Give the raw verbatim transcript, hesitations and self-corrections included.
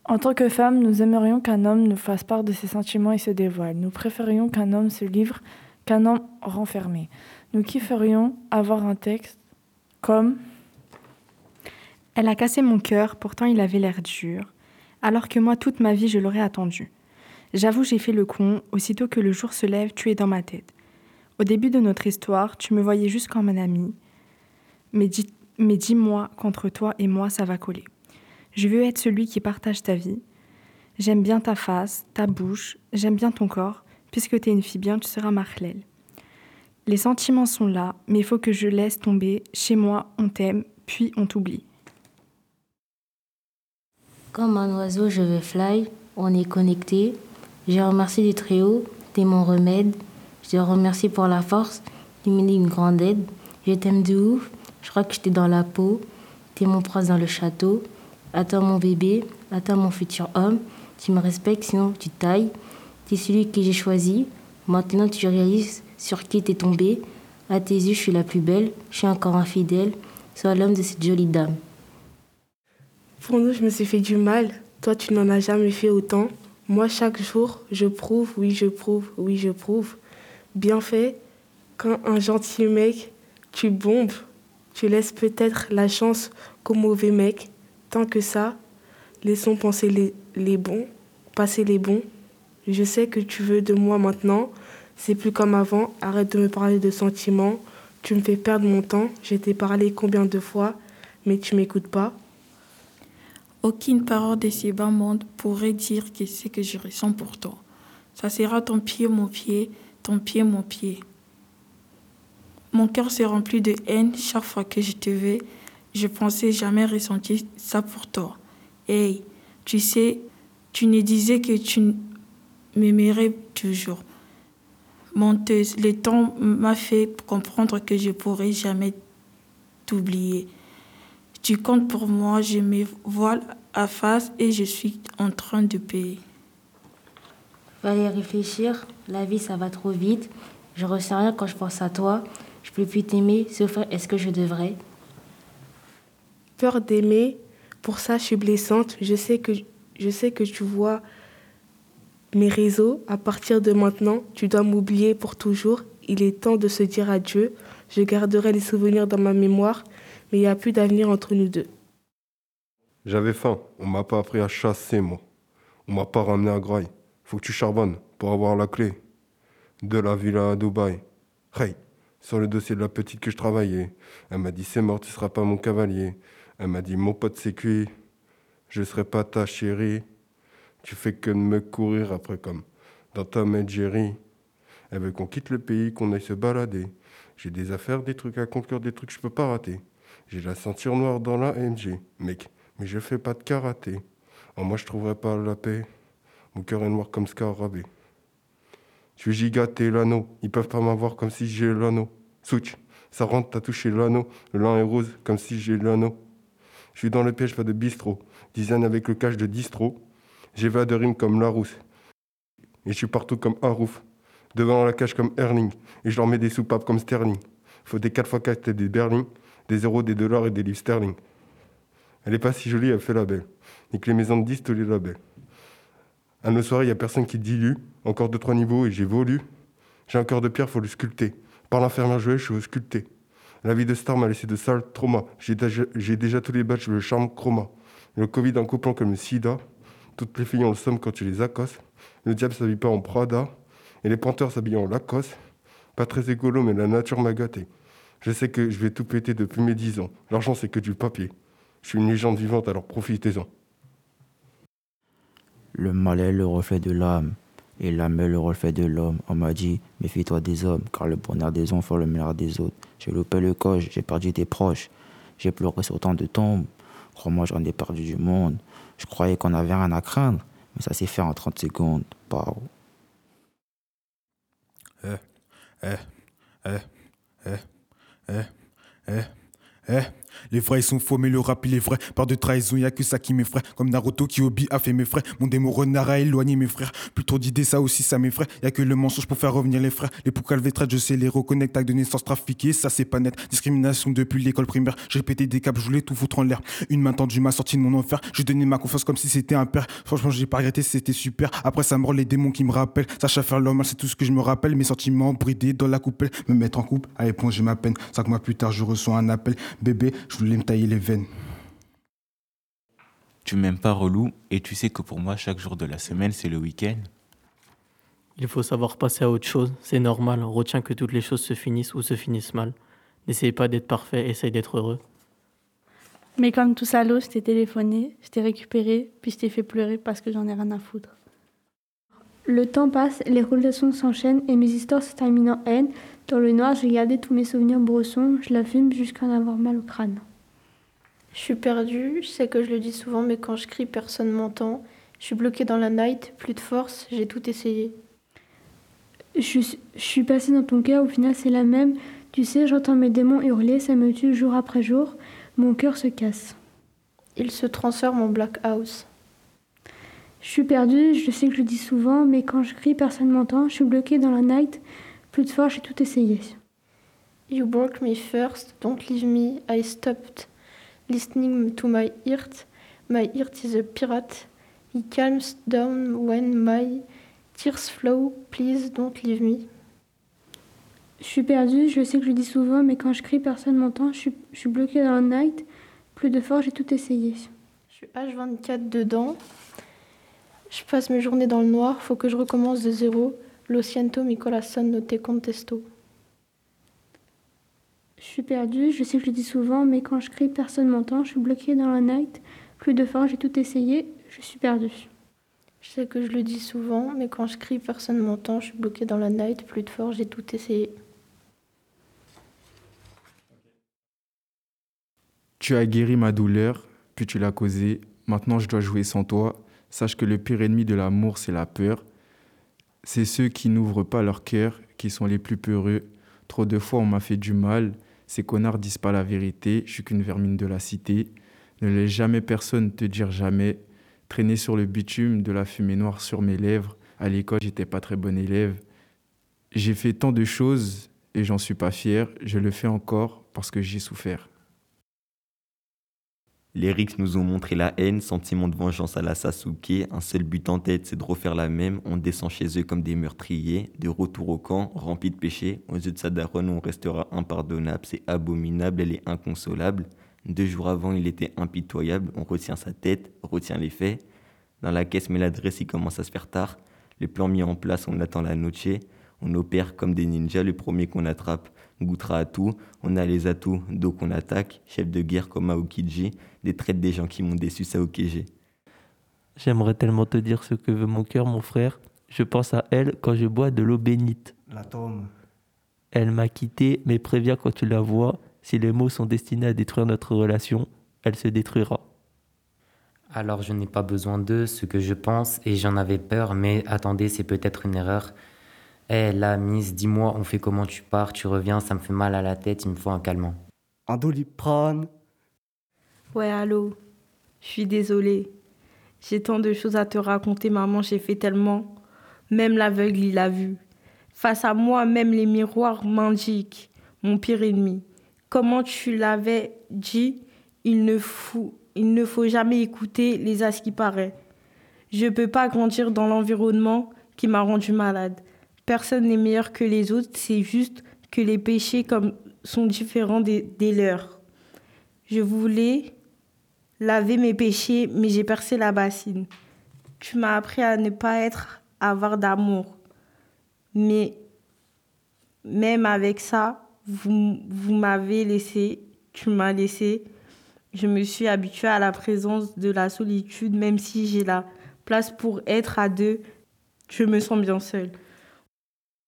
En tant que femmes, nous aimerions qu'un homme nous fasse part de ses sentiments et se dévoile. Nous préférions qu'un homme se livre qu'un homme renfermé. Nous kifferions avoir un texte comme « Elle a cassé mon cœur, pourtant il avait l'air dur, alors que moi, toute ma vie, je l'aurais attendu. J'avoue, j'ai fait le con, aussitôt que le jour se lève, tu es dans ma tête. Au début de notre histoire, tu me voyais juste comme un ami, mais, dis, mais dis-moi qu'entre toi et moi, ça va coller. Je veux être celui qui partage ta vie. J'aime bien ta face, ta bouche, j'aime bien ton corps. Puisque t'es une fille bien, tu seras Marlène. Les sentiments sont là, mais il faut que je laisse tomber. Chez moi, on t'aime, puis on t'oublie. » Comme un oiseau, je veux fly, on est connecté. Je remercie du très-haut, t'es mon remède. Je te remercie pour la force, tu me dis une grande aide. Je t'aime de ouf, je crois que j'étais dans la peau. T'es mon prince dans le château. Attends mon bébé, attends mon futur homme. Tu me respectes, sinon tu tailles. T'es celui que j'ai choisi. Maintenant tu réalises sur qui t'es tombé. À tes yeux, je suis la plus belle. Je suis encore infidèle. Sois l'homme de cette jolie dame. Pour nous, je me suis fait du mal. Toi, tu n'en as jamais fait autant. Moi, chaque jour, je prouve, oui, je prouve, oui, je prouve. Bien fait, quand un gentil mec, tu bombes, tu laisses peut-être la chance qu'au mauvais mec. Tant que ça, laissons penser les, les bons, passer les bons. Je sais que tu veux de moi maintenant. C'est plus comme avant. Arrête de me parler de sentiments. Tu me fais perdre mon temps. Je t'ai parlé combien de fois, mais tu m'écoutes pas. Aucune parole de ces bas mondes pourrait dire que c'est que je ressens pour toi. Ça sera ton pied, mon pied, ton pied, mon pied. Mon cœur se remplit de haine chaque fois que je te veux. Je pensais jamais ressentir ça pour toi. Hey, tu sais, tu ne disais que tu m'aimerais toujours. Menteuse, le temps m'a fait comprendre que je pourrais jamais t'oublier. Tu comptes pour moi, je me voile à face et je suis en train de payer. Fallait réfléchir, la vie ça va trop vite. Je ressens rien quand je pense à toi. Je peux plus t'aimer, sauf est-ce que je devrais? Peur d'aimer, pour ça je suis blessante. Je sais que, je sais que tu vois mes réseaux. À partir de maintenant, tu dois m'oublier pour toujours. Il est temps de se dire adieu. Je garderai les souvenirs dans ma mémoire, mais il n'y a plus d'avenir entre nous deux. J'avais faim, on m'a pas appris à chasser, moi. On m'a pas ramené à Graille. Faut que tu charbonnes pour avoir la clé de la villa à Dubaï. Hey, sur le dossier de la petite que je travaillais, elle m'a dit c'est mort, tu seras pas mon cavalier. Elle m'a dit mon pote c'est cuit, je serai pas ta chérie. Tu fais que de me courir après comme dans Tom et Jerry. Elle veut qu'on quitte le pays, qu'on aille se balader. J'ai des affaires, des trucs à conclure, des trucs que je peux pas rater. J'ai la ceinture noire dans la M G, mec, mais je fais pas de karaté. En moi je trouverai pas la paix. Mon cœur est noir comme scarabée. Je suis gigaté l'anneau, ils peuvent pas m'avoir comme si j'ai l'anneau. Switch, ça rentre, t'as touché l'anneau. Le lin est rose comme si j'ai l'anneau. Je suis dans le piège, pas de bistrot. Design avec le cache de distro. J'ai va de rimes comme Larousse. Et je suis partout comme Harouf. Devant la cage comme Erling. Et je leur mets des soupapes comme Sterling. Faut des quatre fois quatre et des berlings. Des zéros, des dollars et des livres sterling. Elle est pas si jolie, elle fait la belle. Nique les maisons de dix, tous les labels. À nos soirées, y a personne qui dilue. Encore deux, trois niveaux et j'évolue. J'ai un cœur de pierre, faut le sculpter. Par l'infernal jouet, je suis sculpté. La vie de star m'a laissé de sales traumas. J'ai déjà, j'ai déjà tous les badges, le charme chroma. Le Covid en couplant comme le sida. Toutes les filles ont le somme quand tu les accostes. Le diable s'habille pas en Prada. Et les panteurs s'habillent en Lacoste. Pas très écolo, mais la nature m'a gâté. Je sais que je vais tout péter depuis mes dix ans. L'argent, c'est que du papier. Je suis une légende vivante, alors profitez-en. Le mal est le reflet de l'âme, et l'âme est le reflet de l'homme. On m'a dit, méfie-toi des hommes, car le bonheur des uns fait le malheur des autres. J'ai loupé le coche, j'ai perdu des proches. J'ai pleuré sur tant de tombes. Crois-moi, j'en ai perdu du monde. Je croyais qu'on avait rien à craindre, mais ça s'est fait en trente secondes. Pau. Eh, eh, eh, eh, eh, eh, eh. Les vrais ils sont faux mais le rap il est vrai. Par de trahison y'a que ça qui m'effraie. Comme Naruto qui Obi a fait mes frères. Mon démon renard a éloigné mes frères. Plus trop d'idées ça aussi ça m'effraie. Y'a que le mensonge pour faire revenir les frères. Les poucalvétrades je sais les reconnecter. Actes de naissance trafiqués ça c'est pas net. Discrimination depuis l'école primaire. J'ai pété des câbles je voulais tout foutre en l'air. Une main tendue m'a sorti de mon enfer. Je donnais ma confiance comme si c'était un père. Franchement j'ai pas regretté c'était super. Après ça me rend les démons qui me rappellent. Sacha faire l'homme c'est tout ce que je me rappelle. Mes sentiments bridés dans la coupelle. Me mettre en couple à éponger ma peine. Cinq mois plus tard je reçois un appel. Bébé je voulais me tailler les veines. Tu m'aimes pas relou et tu sais que pour moi chaque jour de la semaine c'est le week-end. Il faut savoir passer à autre chose, c'est normal, retiens que toutes les choses se finissent ou se finissent mal. N'essaye pas d'être parfait, essaye d'être heureux. Mais comme tout salaud, je t'ai téléphoné, je t'ai récupéré, puis je t'ai fait pleurer parce que j'en ai rien à foutre. Le temps passe, les relations s'enchaînent et mes histoires se terminent en haine. Dans le noir, j'ai gardé tous mes souvenirs brossons, je la fume jusqu'à en avoir mal au crâne. Je suis perdue, je sais que je le dis souvent, mais quand je crie, personne m'entend. Je suis bloquée dans la night, plus de force, j'ai tout essayé. Je, je suis passée dans ton cœur, au final c'est la même. Tu sais, j'entends mes démons hurler, ça me tue jour après jour. Mon cœur se casse. Il se transforme en Black House. Je suis perdue, je sais que je le dis souvent, mais quand je crie, personne m'entend. Je suis bloquée dans la night, plus de force, j'ai tout essayé. You broke me first, don't leave me, I stopped. Listening to my heart, my heart is a pirate. He calms down when my tears flow, please don't leave me. Je suis perdue, je sais que je le dis souvent, mais quand je crie, personne m'entend. Je suis, je suis bloquée dans la night, plus de force, j'ai tout essayé. Je suis H vingt-quatre dedans. Je passe mes journées dans le noir, faut que je recommence de zéro. Lo siento, mi corazón no te contesto. Je suis perdue, je sais que je le dis souvent, mais quand je crie, personne m'entend. Je suis bloquée dans la night, plus de force, j'ai tout essayé, je suis perdue. Je sais que je le dis souvent, mais quand je crie, personne m'entend. Je suis bloquée dans la night, plus de force, j'ai tout essayé. Tu as guéri ma douleur, puis tu l'as causée. Maintenant, je dois jouer sans toi. Sache que le pire ennemi de l'amour, c'est la peur. C'est ceux qui n'ouvrent pas leur cœur qui sont les plus peureux. Trop de fois, on m'a fait du mal. Ces connards disent pas la vérité. Je suis qu'une vermine de la cité. Ne laisse jamais personne te dire jamais. Traîner sur le bitume, de la fumée noire sur mes lèvres. À l'école, j'étais pas très bon élève. J'ai fait tant de choses et j'en suis pas fier. Je le fais encore parce que j'ai souffert. Les Rix nous ont montré la haine, sentiment de vengeance à la Sasuke. Un seul but en tête, c'est de refaire la même. On descend chez eux comme des meurtriers. De retour au camp, rempli de péchés. Aux yeux de sa daronne, on restera impardonnable. C'est abominable, elle est inconsolable. Deux jours avant, il était impitoyable. On retient sa tête, retient les faits. Dans la caisse, mais l'adresse, il commence à se faire tard. Les plans mis en place, on attend la noche. On opère comme des ninjas, le premier qu'on attrape goûtera à tout. On a les atouts, donc on attaque. Chef de guerre comme Aokiji, des traites des gens qui m'ont déçu, ça Okege. J'aimerais tellement te dire ce que veut mon cœur, mon frère. Je pense à elle quand je bois de l'eau bénite. La tome. Elle m'a quitté, mais préviens quand tu la vois, si les mots sont destinés à détruire notre relation, elle se détruira. Alors je n'ai pas besoin d'eux, ce que je pense, et j'en avais peur, mais attendez, c'est peut-être une erreur. Hé, hey, là, Miss, dis-moi, on fait comment tu pars, tu reviens, ça me fait mal à la tête, il me faut un calmant. Un Doliprane. Ouais, allô, je suis désolée. J'ai tant de choses à te raconter, maman, j'ai fait tellement. Même l'aveugle, il a vu. Face à moi, même les miroirs m'indiquent mon pire ennemi. Comment tu l'avais dit, il ne faut, il ne faut jamais écouter les as qui paraissent. Je ne peux pas grandir dans l'environnement qui m'a rendu malade. Personne n'est meilleur que les autres, c'est juste que les péchés comme, sont différents des, des leurs. Je voulais laver mes péchés, mais j'ai percé la bassine. Tu m'as appris à ne pas être avare d'amour. Mais même avec ça, vous, vous m'avez laissé, tu m'as laissé. Je me suis habituée à la présence de la solitude, même si j'ai la place pour être à deux, je me sens bien seule.